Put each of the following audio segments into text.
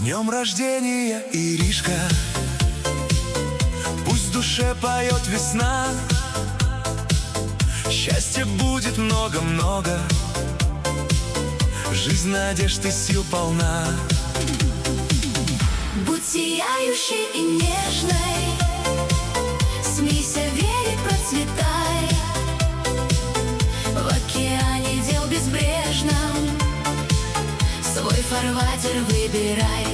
днем рождения, Иришка! Пусть в душе поет весна, счастья будет много-много, жизнь надежд и сил полна. Будь сияющей и нежной, смейся, вере, процветай. В океане дел безбрежном свой фарватер выбирай.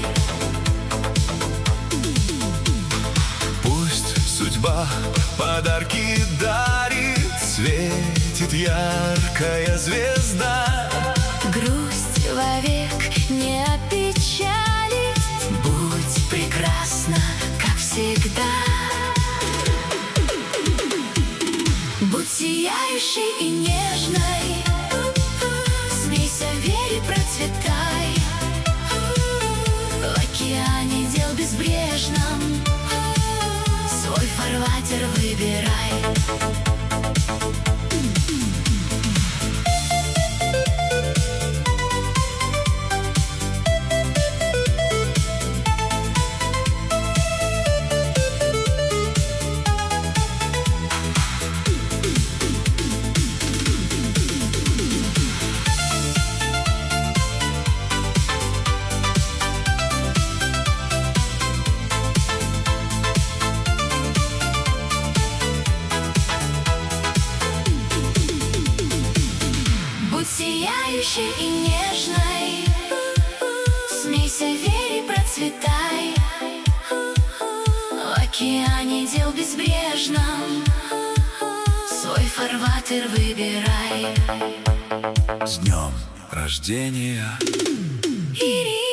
Пусть судьба подарки дарит, светит яркая звезда. Грусть вовек не опечалит, будь прекрасна, как всегда. Будь сияющей и нежной, смейся, вере, процветай. В океане дел безбрежном свой фарватер выбирай. Будь сияющей и нежной, смейся, вере, процветай. В океане дел безбрежном свой фарватер выбирай. С днем рождения, Иришка!